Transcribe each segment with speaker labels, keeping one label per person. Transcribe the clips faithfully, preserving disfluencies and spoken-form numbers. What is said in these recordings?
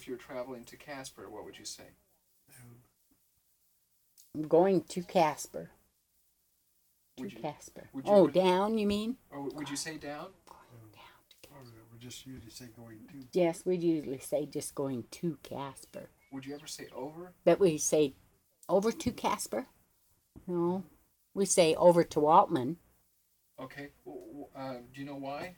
Speaker 1: if you're traveling to Casper, what would you say?
Speaker 2: I'm going to Casper. To
Speaker 1: Would you,
Speaker 2: Casper.
Speaker 1: would you,
Speaker 2: Oh,
Speaker 1: would,
Speaker 2: down, you mean?
Speaker 1: or would you say down?
Speaker 2: Going down to
Speaker 3: Or
Speaker 2: Casper.
Speaker 3: we just usually say going to.
Speaker 2: Yes, we usually say just going to Casper.
Speaker 1: Would you ever say over?
Speaker 2: But we say over to Casper? No. We say over to Waltman.
Speaker 1: Okay. Uh, do you know why?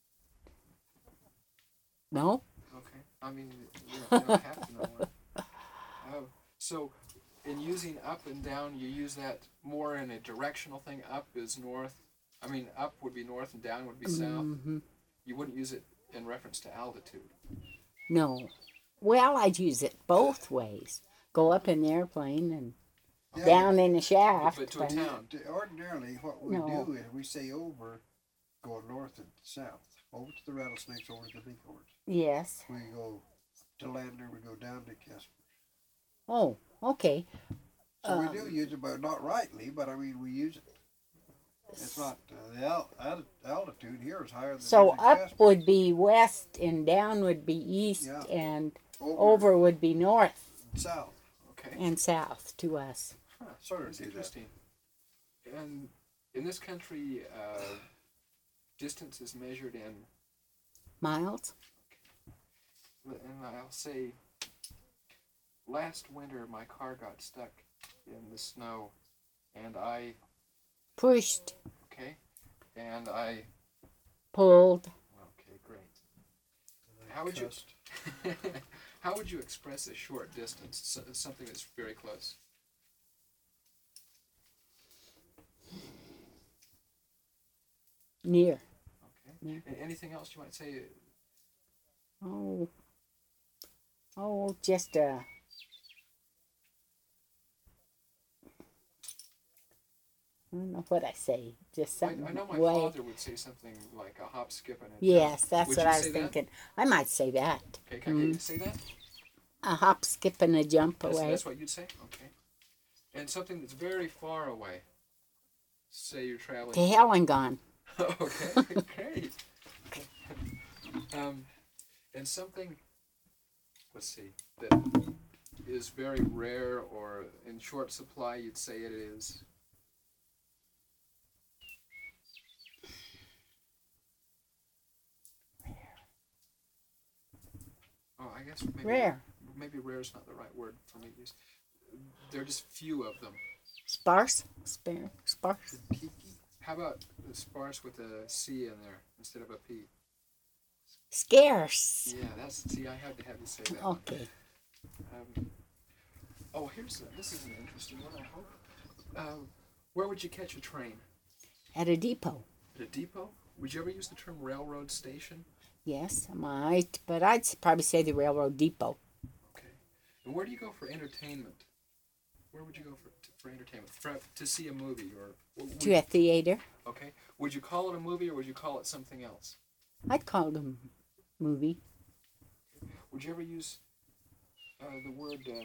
Speaker 2: No?
Speaker 1: Okay. I mean, you don't, you don't have to know why. Oh, so in using up and down, you use that more in a directional thing. Up is north. I mean, up would be north and down would be south.
Speaker 2: Mm-hmm.
Speaker 1: You wouldn't use it in reference to altitude.
Speaker 2: No. Well, I'd use it both ways. Go up in the airplane and
Speaker 3: Yeah,
Speaker 2: down in the shaft.
Speaker 1: But to a
Speaker 2: but-
Speaker 1: town.
Speaker 3: t- Ordinarily, what we
Speaker 2: No.
Speaker 3: do is we say over, go north and south. Over to the rattlesnakes, over to the bighorns.
Speaker 2: Yes.
Speaker 3: We go to Lander, we go down to Casper.
Speaker 2: Oh, okay.
Speaker 3: So
Speaker 2: Um,
Speaker 3: we do use it, but not rightly, but I mean, we use it. It's not, uh, the al- al- altitude here is higher than
Speaker 2: So
Speaker 3: it is in
Speaker 2: up
Speaker 3: Casper.
Speaker 2: would be west and down would be east
Speaker 3: Yeah.
Speaker 2: and
Speaker 3: Over,
Speaker 2: over would be north
Speaker 3: and south.
Speaker 1: Okay.
Speaker 2: and south to us.
Speaker 1: Huh,
Speaker 3: Sort of
Speaker 1: that's
Speaker 3: do that.
Speaker 1: interesting. And in this country, uh, distance is measured in,
Speaker 2: Miles?
Speaker 1: and I'll say, last winter my car got stuck in the snow, and I,
Speaker 2: Pushed,
Speaker 1: okay, and I,
Speaker 2: pulled.
Speaker 1: okay, great. How would you,
Speaker 3: Cussed.
Speaker 1: how would you express a short distance, so- something that's very close?
Speaker 2: Near.
Speaker 1: Okay.
Speaker 2: Yeah.
Speaker 1: And anything else you might say?
Speaker 2: Oh. Oh, just uh I don't know what I say. Just
Speaker 1: I,
Speaker 2: something.
Speaker 1: I know my
Speaker 2: way.
Speaker 1: father would say something like a hop, skip, and a
Speaker 2: Yes,
Speaker 1: jump.
Speaker 2: that's
Speaker 1: Would
Speaker 2: what
Speaker 1: you
Speaker 2: I was
Speaker 1: say that?
Speaker 2: thinking. I might say that.
Speaker 1: Okay, can I get you to say that?
Speaker 2: A hop, skip, and a jump
Speaker 1: That's,
Speaker 2: away.
Speaker 1: that's what you'd say? Okay. And something that's very far away. Say you're traveling.
Speaker 2: To hell and gone.
Speaker 1: Okay, great. um, and something, let's see, that is very rare or in short supply, you'd say it is. Oh, I guess maybe
Speaker 2: Rare.
Speaker 1: Maybe rare is not the right word for me to use. There are just few of them.
Speaker 2: Sparse? Spare? Sparse?
Speaker 3: Tiki.
Speaker 1: How about the sparse with a C in there instead of a P?
Speaker 2: Scarce.
Speaker 1: Yeah, that's, see, I had to have you say that. one.
Speaker 2: Okay.
Speaker 1: Um, oh, here's a, this is an interesting one, I hope. Uh, where would you catch a train?
Speaker 2: At a depot.
Speaker 1: At a depot? Would you ever use the term railroad station?
Speaker 2: Yes, I might. But I'd s- probably say the railroad depot.
Speaker 1: Okay. And where do you go for entertainment? Where would you go for for entertainment? For, to see a movie or? Would,
Speaker 2: To a theater.
Speaker 1: okay. Would you call it a movie or would you call it something else?
Speaker 2: I'd call them movie.
Speaker 1: Would you ever use uh, the word uh,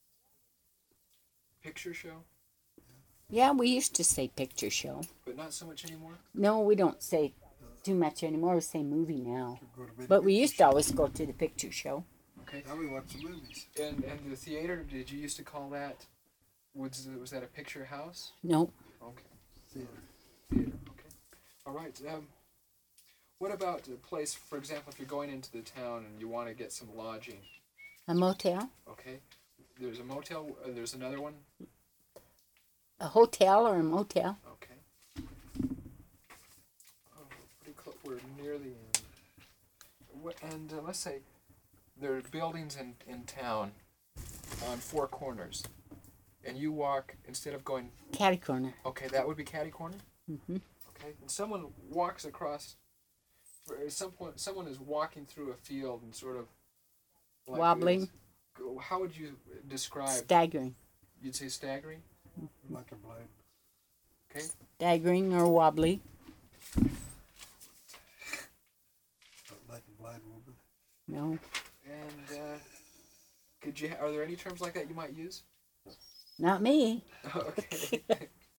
Speaker 1: picture show?
Speaker 2: Yeah, we used to say picture show.
Speaker 1: But not so much anymore?
Speaker 2: No, we don't say too much anymore. We say movie now.
Speaker 3: Go to bed
Speaker 2: But we
Speaker 3: pictures.
Speaker 2: used to always go to the picture show.
Speaker 1: Okay.
Speaker 3: Now we watch the movies.
Speaker 1: And and the theater, did you used to call that, was, was that a picture house?
Speaker 2: No.
Speaker 1: Okay.
Speaker 3: Theater.
Speaker 1: Theater, okay. All right. Um, what about a place, for example, if you're going into the town and you want to get some lodging,
Speaker 2: A motel.
Speaker 1: okay? There's a motel, uh, there's another one,
Speaker 2: A hotel or a motel.
Speaker 1: okay. Oh, pretty close, we're near the end. What, and uh, let's say there are buildings in, in town on four corners, and you walk, instead of going,
Speaker 2: Catty corner.
Speaker 1: okay, that would be catty corner?
Speaker 2: Mm-hmm.
Speaker 1: Okay, and someone walks across. For at some point, someone is walking through a field and sort of like
Speaker 2: Wobbling.
Speaker 1: this. Go- How would you describe?
Speaker 2: Staggering.
Speaker 1: You'd say staggering.
Speaker 3: Like a blind.
Speaker 1: Okay.
Speaker 2: Staggering or wobbly.
Speaker 3: Like a blind woman.
Speaker 2: No.
Speaker 1: And uh, could you? Are there any terms like that you might use?
Speaker 2: Not me.
Speaker 1: Okay.